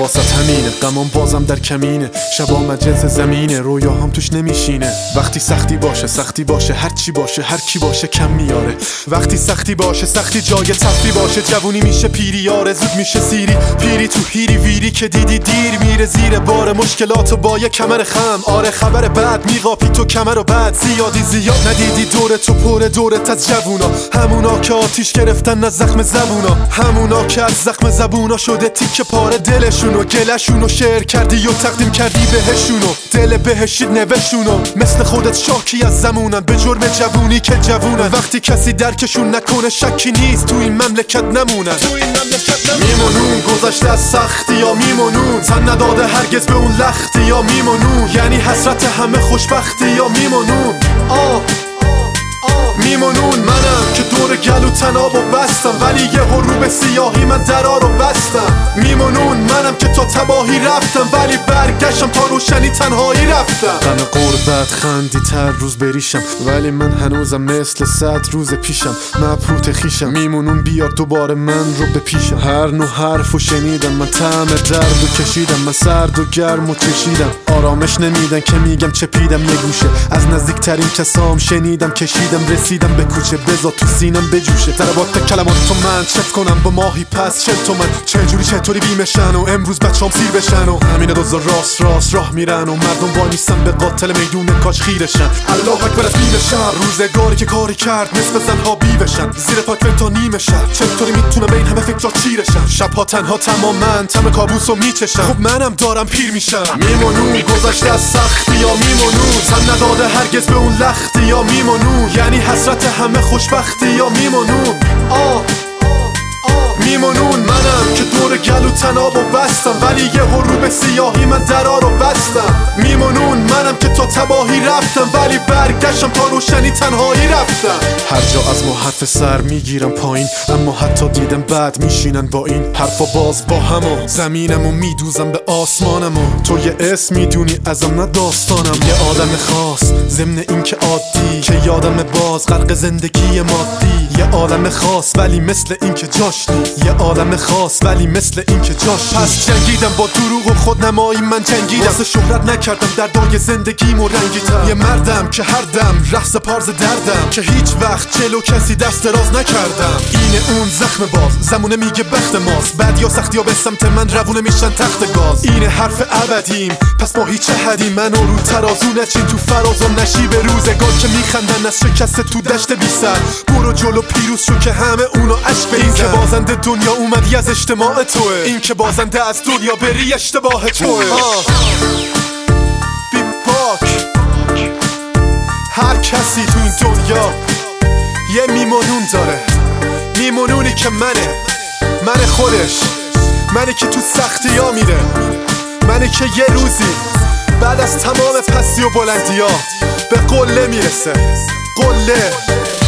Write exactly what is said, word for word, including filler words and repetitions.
واسط همینه، غمام بازم در کمینه، شبام جنس زمینه، رویاهام توش نمیشینه. وقتی سختی باشه سختی باشه، هر چی باشه هر کی باشه کم میاره. وقتی سختی باشه سختی جای تفری باشه، جوونی میشه پیری یاره، زود میشه سیری پیری تو هیری ویری که دیدی دیر میره زیر بار مشکلاتو با یه کمر خم. آره خبر بعد میقاپی تو کمر و بعد زیادی زیاد ندیدی دور تو پر دورت از جوونا، همونا که آتیش گرفتن از زخم زبونا، همونا که از زخم زبونا شده تیکه پاره دلشونو، گلشونو شعر کردی و تقدیم کردی بهشونو، دل بهشید نوشونو، مثل خودت شاکی از زمونن به جرم جوونی که جوونن. وقتی کسی درکشون نکنه شکی نیست تو این مملکت نمونن، تو این مملکت نمونن. میمونون گذشته از سختی یا میمونون، تن نداده هرگز به اون لختی یا میمونون، یعنی حسرت همه خوشبختی یا میمونون. آه میمونون منم که دور گلو تنابو بستم، ولی یه رو به سیاهی من درا رو بستم. میمونون منم که تا تباهی رفتم، ولی برگشتم تا روشنی تنهایی رفتم. غم قربت خندی تر روز بریشم، ولی من هنوزم مثل صد روز پیشم، مبهوت خیشم. میمونون بیار دوباره من رو بپیشم، هر نوع حرفو شنیدم، من طعم درد و کشیدم، من سرد و گرم و چشیدم. آرامش نمیدن که میگم چپیدم یه گوشه، از نزدیکترین کسام شنیدم کشیدم، رسیدم به کوچه بزا تو سینم بجوشه. ضربات کلمات تو من چف کنم با ماهی پس چل تومن، چجوری چطوری بیمشن و امروز بچه‌ام سیر بشن و همین دوزا راست راست راه میرن و مردم وای میستن به قاتل میدون کاش خیرشن. الله اکبر از بیم شب، روزگاری که کاری کرد نصف زنها بیوشن، زیر پاک تا نیمه شب، چطوری میتونم به این همه فکرات چیرشن؟ شبها تنها تمامن تم کابوسو میچشم، خب منم دارم پیر میشم. میمونون گذشته از سختی یا میمونون، تن نداده هرگز به اون لختی یا میمونون، یعنی حسرت همه خوشبختی یا میمونون. آه میمونون منم که دور گلو تنابو بستم، ولی یه رو به سیاهی من درا رو بستم. میمونون منم که تا تباهی رفتم، ولی برگشتم تا روشنی تنهایی رفتم. هر جا از ما حرف سر میگیرم پایین، اما حتی دیدم بعد میشینن با این حرفا باز با همو، زمینمو میدوزم به آسمانمو. تو یه اسم میدونی ازم نه داستانم، یه آدم خاص ضمن این که عادی، که یادم باز غرق زندگی مادی. یه عالم خاص ولی مثل این که جاش نیست، یه عالم خاص ولی مثل این که جاش. پس جنگیدم با دروغ و خودنمایی، من جنگیدم واسه شهرت نکردم دردای زندگیمو رنگیدم. یه مردم که هر دم رقص پارز دردم، که هیچ وقت جلو کسی دست دراز نکردم. اینه اون زخم باز زمونه میگه بخت ماست، بعد یا سختی ها به سمت من روونه میشن تخت گاز. اینه حرف ابدیم پس ما هیچ حدیم، منو رو ترازو نچین تو فرازم نشی به روزگار که میخندن از شکست تو دشت بی سر. برو جلو پیروز شو که همه اونو عشق بریزن. این که بازنده دنیا اومدی از اجتماع توه، این که بازنده از دنیا بری اشتباه توه. بی باک هر کسی تو این دنیا یه میمونون داره، میمونونی که منه، من خودش، منی که تو سختی ها میره، منی که یه روزی بعد از تمام پستی و بلندی ها به قله میرسه. قله